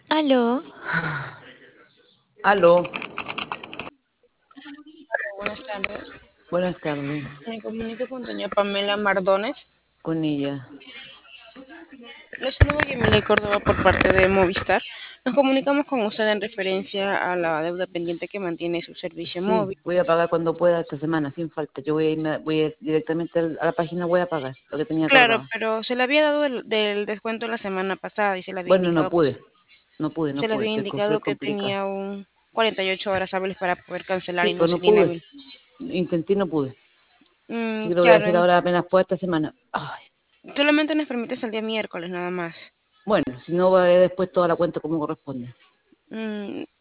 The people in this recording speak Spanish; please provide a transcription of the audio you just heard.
Aló, Aló, Buenas tardes. buenas tardes, Me comunico con doña Pamela Mardones. con ella. Le saludo Yamile Córdoba por parte de Movistar. Nos comunicamos con usted en referencia a la deuda pendiente que mantiene su servicio Sí, móvil. voy a pagar cuando pueda esta semana, sin falta. Yo voy a ir directamente a la página web a pagar lo que tenía Claro, acordado. pero se le había dado del descuento la semana pasada y se le había Bueno, indicado, no se le pude, había fue indicado que complicado. tenía un 48 horas hábiles para poder cancelar Sí, y no pues no ser pude, inhábil. intenté y no pude. Así que lo voy a hacer Claro, ahora apenas pueda esta semana. Ay, solamente nos permite hasta el día miércoles nada más. bueno, si no, va a ver después toda la cuenta como corresponde.